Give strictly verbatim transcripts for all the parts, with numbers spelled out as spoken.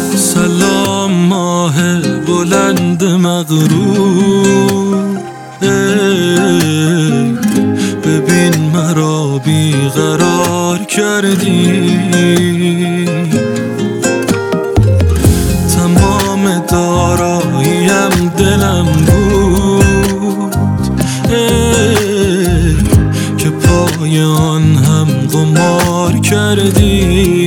سلام ماه بلند مغرور، ببین مرا بیقرار کردی. تمام داراییم دلم بود که پای آن هم قمار کردی.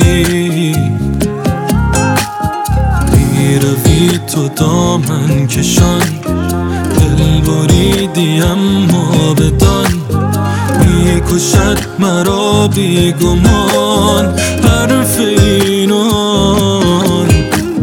میروی تو دامن کشان، دل بریدی اما بدان، میکشد مرا بیگمان حرف اینان.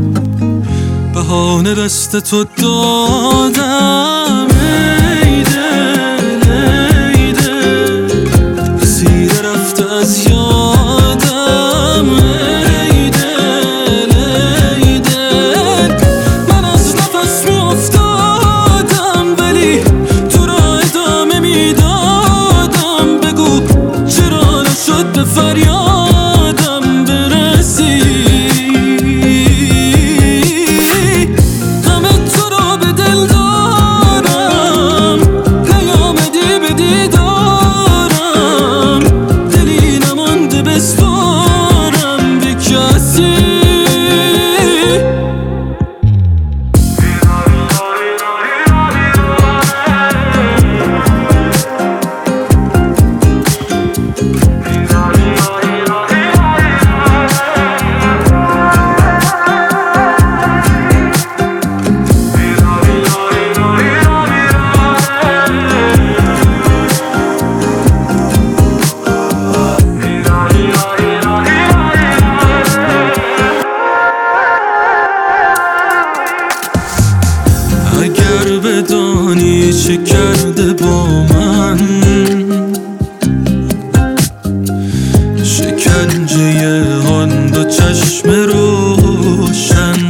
بهانه دست تو دادم ای دل ای دل، اسیر رفته از یادم ای دل ای دل. من از نفس می افتادم ولی تو را ادامه می دادم. بگو چرا نشد به فریادم برسی. اگر بدانی چه کرده با من، شکنجه آن دو چشم روشن.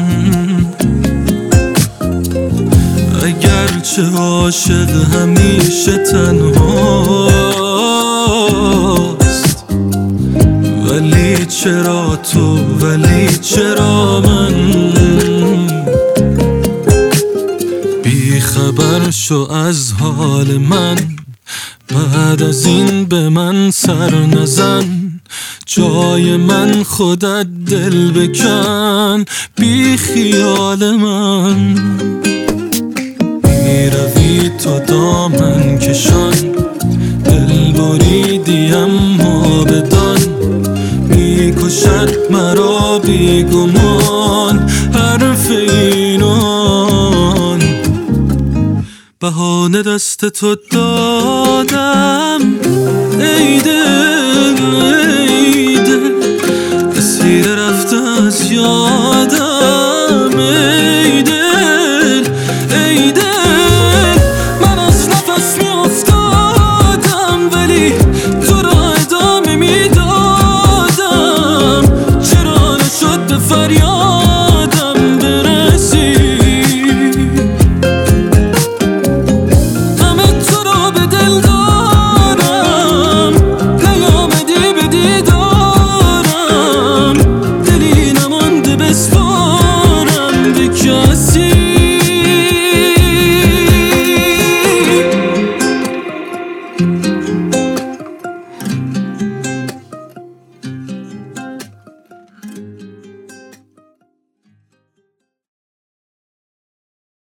اگرچه عاشق همیشه تنهاست، ولی چرا تو ولی چرا من؟ خبر شو از حال من، بعد از این به من سر نزن. جای من خودت دل بکن بی خیال من. میروی تو دامن کشان، دل بریدی اما بدان، میکشد مرا بیگمان حرف اینان. بهانه دست تو دادم ای دل ای دل، اسیر رفته از یادم ای دل ای دل. من از نفس می افتادم ولی تو را ادامه می دادم. چرا نشد به فریادم برسی. Thank you.